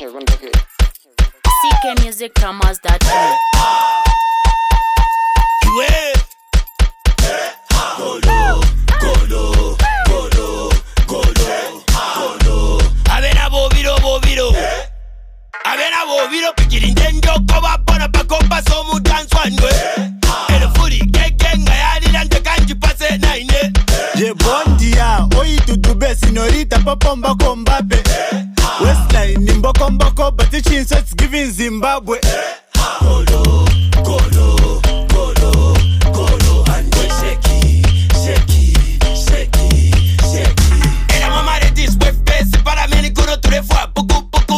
CKmusicPromos.com. Bobiro pikirin denjo koba pona pa kompa so mu dance one way. El furi gegenga yali lande kanji pase naine. Je bondia oi tu dube señorita popomba kombabe. Westline nimbo komboko but the chin it's giving Zimbabwe. Golo and shake. Era mama de this with face para meni kuno tu le fois puku.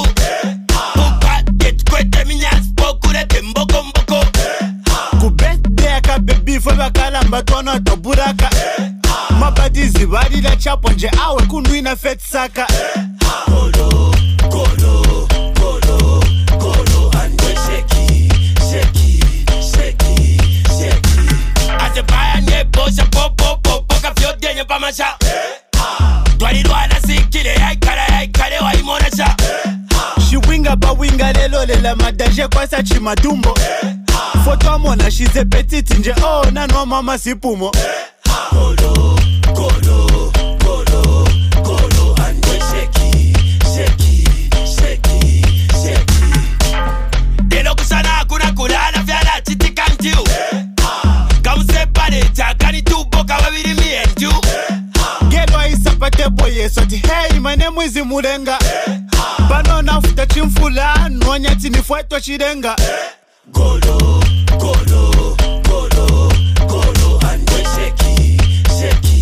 Foba kalamba tono to buraka mabadi zibari la chapo nje awe kunwina fet saka Golo and shake. As a pioneer posha popo ka fio denye pa masha Twali lwana sikile ai kare wa imona sha She winga ba winga lelo lela madaje kwa sa chimadumbo Foto mona she's a petite nje oh na no mama sipumo Golo and shake. Delo kusana kuna kulala vyala chiti kantiu Kamse pale chakani tu boka wabiri mi enju Gelo isapate boye soti hey my name is Mulenga Bano nafuta chimfula nwanyati nifueto chirenga Golo and shake.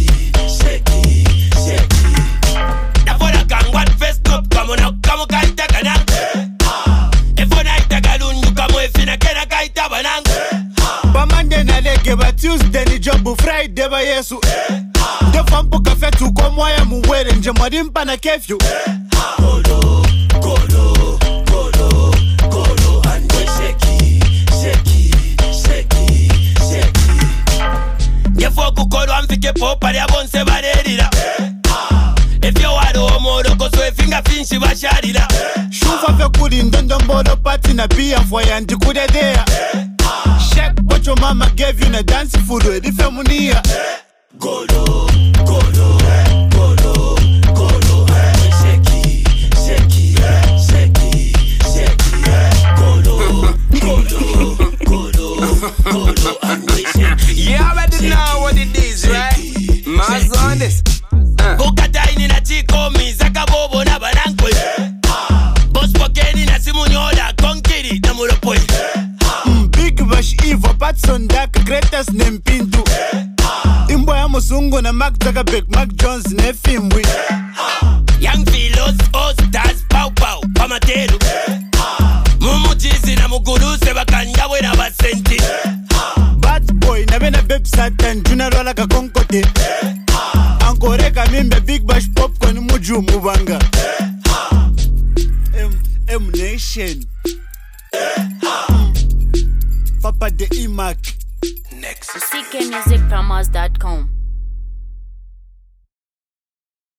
Na fora kangwan fest up kamo kaita kanang. E fona ita galunyu kamo e fina kena kaita banang. Ba Monday na lege ba Tuesday ni jobu Friday ba Yesu. De fampo kafe tu komo ya muwere nje mwadimpa na kefyu. Golo and shake. Yefoku kolo amfike popa ya bonse barerira. Efyo wado omoro koso efinga finshi basharira. Shufa fe kuri ndondombolo party na bia fwaya ndikude there. Check what your mama gave you na dance food with the femunia. Golo and shake. You already know what it is, right? Mass on this. Bukataini na chiko mizaka bobo na banankwe. Boss pokeni na simunyola konkiri na mulopoi. Big Bash Evo Patson Dak greatest name Pintu. Imbo ya musungu na Mark Zuckerberg Mark Jones ne filmwi. Young Philos, Ostars, Pau Pamatelu. Mumuchizi na muguruse bakanja wena basenti. Bad boy na bena babe satan juna rola ka konkote. Ankore ka mimbe Big Bash popcorn muju mubanga. M Nation. Papa de Imac. Next. CKmusicPromos.com.